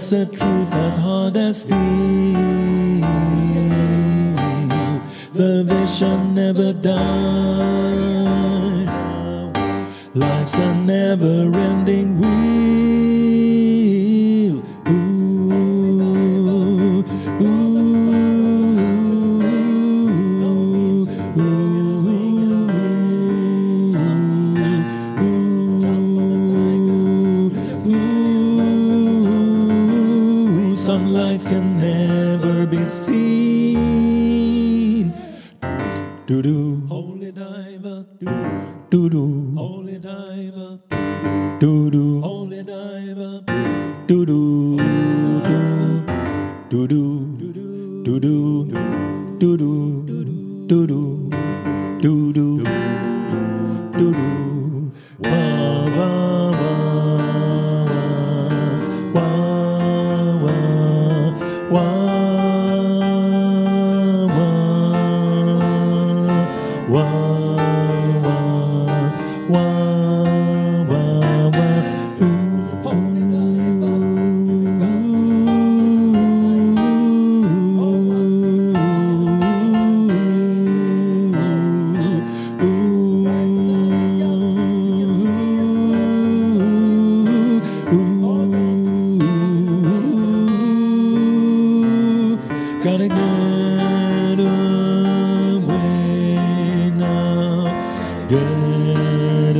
It's a truth that hard as steel. The vision never dies. Life's a never-ending wheel. Some lights can never be seen. Do-do, holy diver. Do-do, holy diver. Do-do, holy diver. Do-do, do-do, do-do, do-do, do-do, do-do, do-do, do-do. Wah, wah, wah, wah, wah, wah, wah, gotta get away now. Get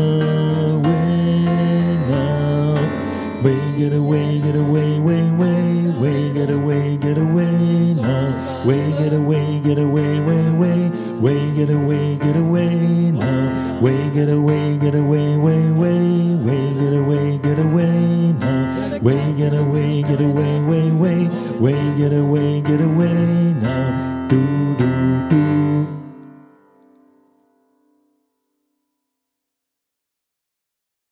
away now. Get away, get away, get away, get away now. Get away, get away, get away, get away now. Get away, get away, get away, get away now. Get away, get away, get away, get away now.